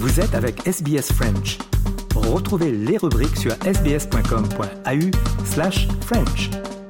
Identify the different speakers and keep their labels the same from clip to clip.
Speaker 1: Vous êtes avec SBS French. Retrouvez les rubriques sur sbs.com.au/French.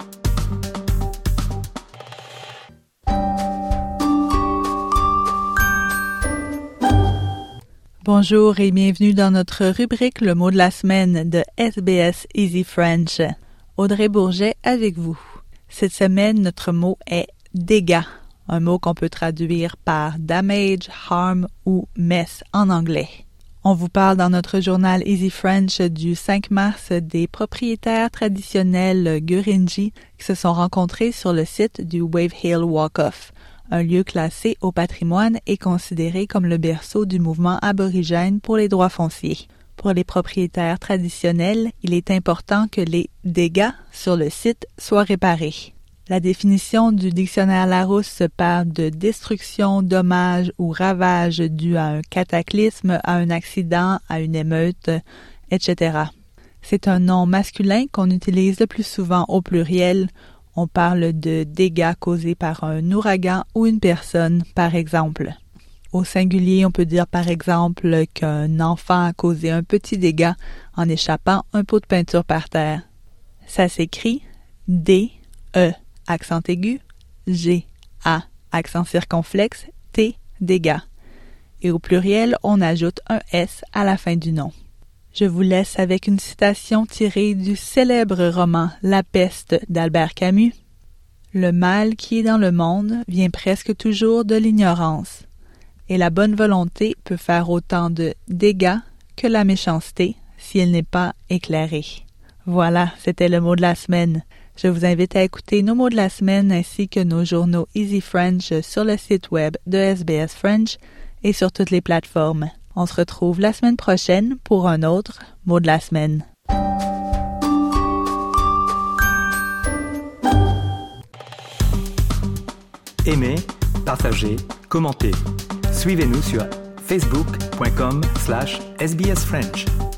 Speaker 2: Bonjour et bienvenue dans notre rubrique Le mot de la semaine de SBS Easy French. Audrey Bourget avec vous. Cette semaine, notre mot est dégâts, un mot qu'on peut traduire par damage, harm ou mess en anglais. On vous parle dans notre journal Easy French du 5 mars des propriétaires traditionnels Gurindji qui se sont rencontrés sur le site du Wave Hill Walk-Off, un lieu classé au patrimoine et considéré comme le berceau du mouvement aborigène pour les droits fonciers. Pour les propriétaires traditionnels, il est important que les dégâts sur le site soient réparés. La définition du dictionnaire Larousse parle de destruction, dommage ou ravage dû à un cataclysme, à un accident, à une émeute, etc. C'est un nom masculin qu'on utilise le plus souvent au pluriel. On parle de dégâts causés par un ouragan ou une personne, par exemple. Au singulier, on peut dire par exemple qu'un enfant a causé un petit dégât en échappant un pot de peinture par terre. Ça s'écrit D-E, accent aigu, G-A, accent circonflexe, T, dégâts. Et au pluriel, on ajoute un S à la fin du nom. Je vous laisse avec une citation tirée du célèbre roman La peste d'Albert Camus. Le mal qui est dans le monde vient presque toujours de l'ignorance, et la bonne volonté peut faire autant de dégâts que la méchanceté si elle n'est pas éclairée. Voilà, c'était le mot de la semaine. Je vous invite à écouter nos mots de la semaine ainsi que nos journaux Easy French sur le site web de SBS French et sur toutes les plateformes. On se retrouve la semaine prochaine pour un autre mot de la semaine.
Speaker 1: Aimez, partagez, commentez. Suivez-nous sur facebook.com/sbsfrench.